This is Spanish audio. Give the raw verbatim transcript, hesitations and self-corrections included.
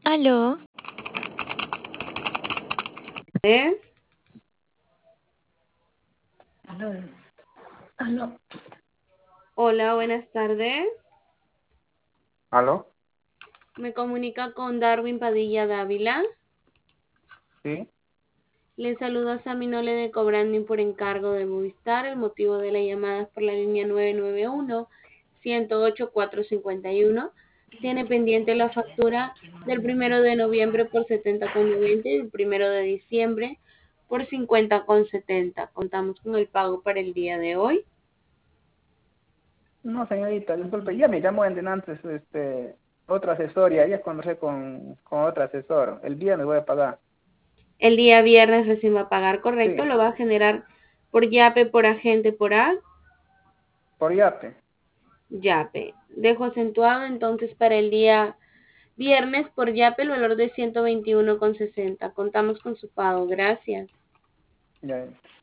Aló, ¿Eh? Aló, aló, Hola, buenas tardes. aló, Me comunica con Darwin Padilla Dávila. sí, Le saluda a Saminole de Cobranding por encargo de Movistar. El motivo de la llamada es por la línea nueve nueve uno, uno cero ocho, cuatro cinco uno. Tiene pendiente la factura del primero de noviembre por setenta con noventa y del primero de diciembre por cincuenta con setenta. Contamos con el pago para el día de hoy. no señorita, disculpe, ya me llamó en antes, este, otro asesor y ayer conversé con, con otro asesor, el viernes voy a pagar, El día viernes recién va a pagar, correcto, sí, lo va a generar por Yape, por agente, por A. por Yape, Yape. Dejo acentuado entonces para el día viernes por Yape el valor de ciento veintiuno con sesenta. Contamos con su pago. Gracias. ya.